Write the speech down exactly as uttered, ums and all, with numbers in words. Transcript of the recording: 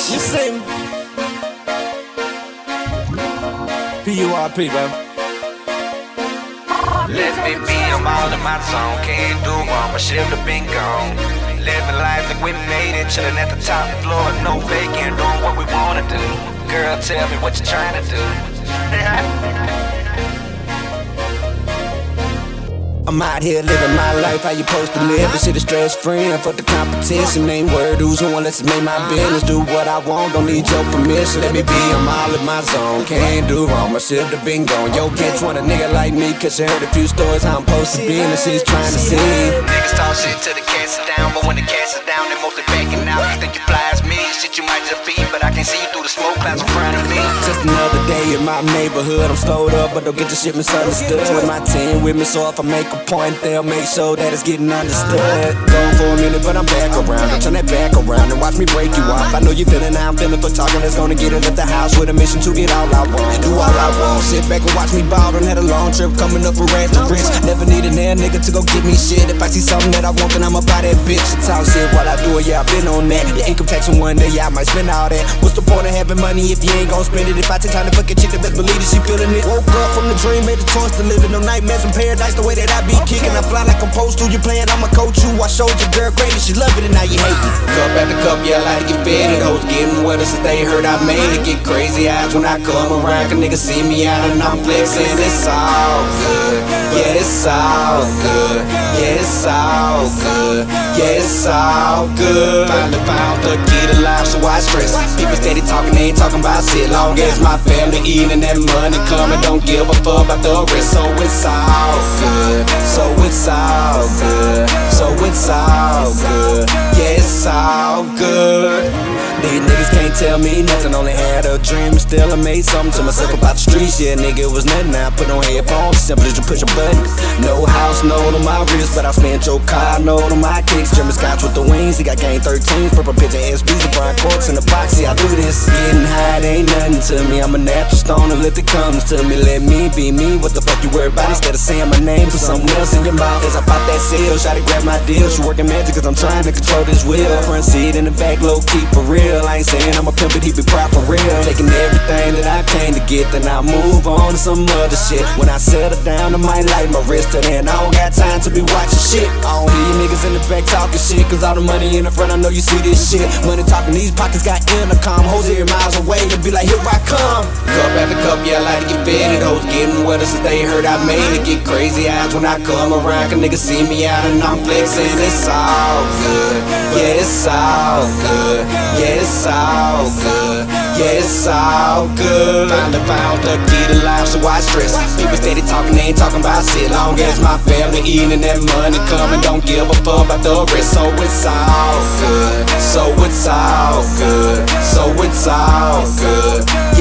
You see me? P U R P, baby. Let me be, I'm all in my zone. Can't do wrong, my shift have been gone. Living life like we made it, chillin' at the top floor, no faking, doing what we wanna do. Girl, tell me what you trying to do. I'm out here living my life, how you supposed to live. This shit is stress free, and fuck the competition. Ain't word who's who, unless it make my business. Do what I want, don't need your permission. Let me be, I'm all in my zone. Can't do wrong, my shit have been gone. Yo, catch one a nigga like me, cause you heard a few stories how I'm supposed to be, and she's trying to see. Niggas talk shit till the cats is down, but when the cats is down, they mostly backing out. You think you fly as me, shit you might just be, but I can see you through the smoke clouds in front of me. Just another day in my neighborhood, I'm slowed up, but don't get your shit misunderstood. With my team with me, so if I make a point, they'll make sure that it's getting understood. Gone for a minute, but I'm back around. I'll turn that back around and watch me break you off. I know you feeling how I'm feeling for talking. That's gonna get it at the house with a mission to get all I want and do all I want. Sit back and watch me ball. Done had a long trip coming up from rags to rich. Never need a nair nigga to go get me shit. If I see something that I want, then I'ma buy that bitch. I talk shit while I do it, yeah, I been on that. Your income tax in one day, yeah, I might spend all that. What's the point of having money if you ain't gon' spend it? If I take time to fuck a chick, then best believe that she feeling it. Woke up from the dream, made a choice to live in no nightmares in paradise. The way that I be kicking, I fly like I'm supposed to. You playing, I'ma coach you. I showed your girl crazy, she love it and now you hate me. Cup after cup, yeah, I like to get fed. Hoes getting wetter since they heard I made it. Get crazy eyes when I come around, cause niggas see me out and I'm flexing. It's all good, yeah, it's all good, yeah, it's all good, yeah, it's all good. Finally found the key to life, so I stress. People steady talking, they ain't talking about shit. Long as my family eating that money coming, don't give a fuck about the rest. So it's all good, so it's all good, so it's all good, yeah, it's all good. These niggas can't tell me nothing, only had a dream. Still I made something to myself about the streets. Yeah, nigga, it was nothing. Now I put on headphones, simple as you push a button. No house, no on my wrist, but I spent your car, no on my kicks. German Scotch with the wings, he got game thirteen. Purple picture S B's, LeBron courts in the box. See, I do this. Getting high, it ain't nothing to me. I'm a natural stoner, let it comes to me. Let me be me, what the fuck you worry about? Instead of saying my name, put something else in your mouth. As I pop that seal, try to grab my deal. She working magic cause I'm trying to control this wheel. Front seat in the back, low key for real. I ain't saying I'm a pimp, but he be proud for real. Taking everything that I came to get, then I move on to some other shit. When I settle down, I might light my wrist, till then I don't got time to be watching shit. I don't hear you niggas in the back talking shit, cause all the money in the front, I know you see this shit. Money talking, these pockets got intercom. Hoes here miles away, they be like, here I come. Cup after cup, yeah, I like to get fed. Hoes getting wetter since they heard I made it. Get crazy eyes when I come around, cause niggas see me out and I'm flexing. It's all good, yeah, it's all good, yeah, it's all good, yeah, it's all good. Finally found the key to life, so I stress. People steady talking, they ain't talking about shit. Long as my family eating that money coming, don't give a fuck about the rest. So it's all good, so it's all good, so it's all good.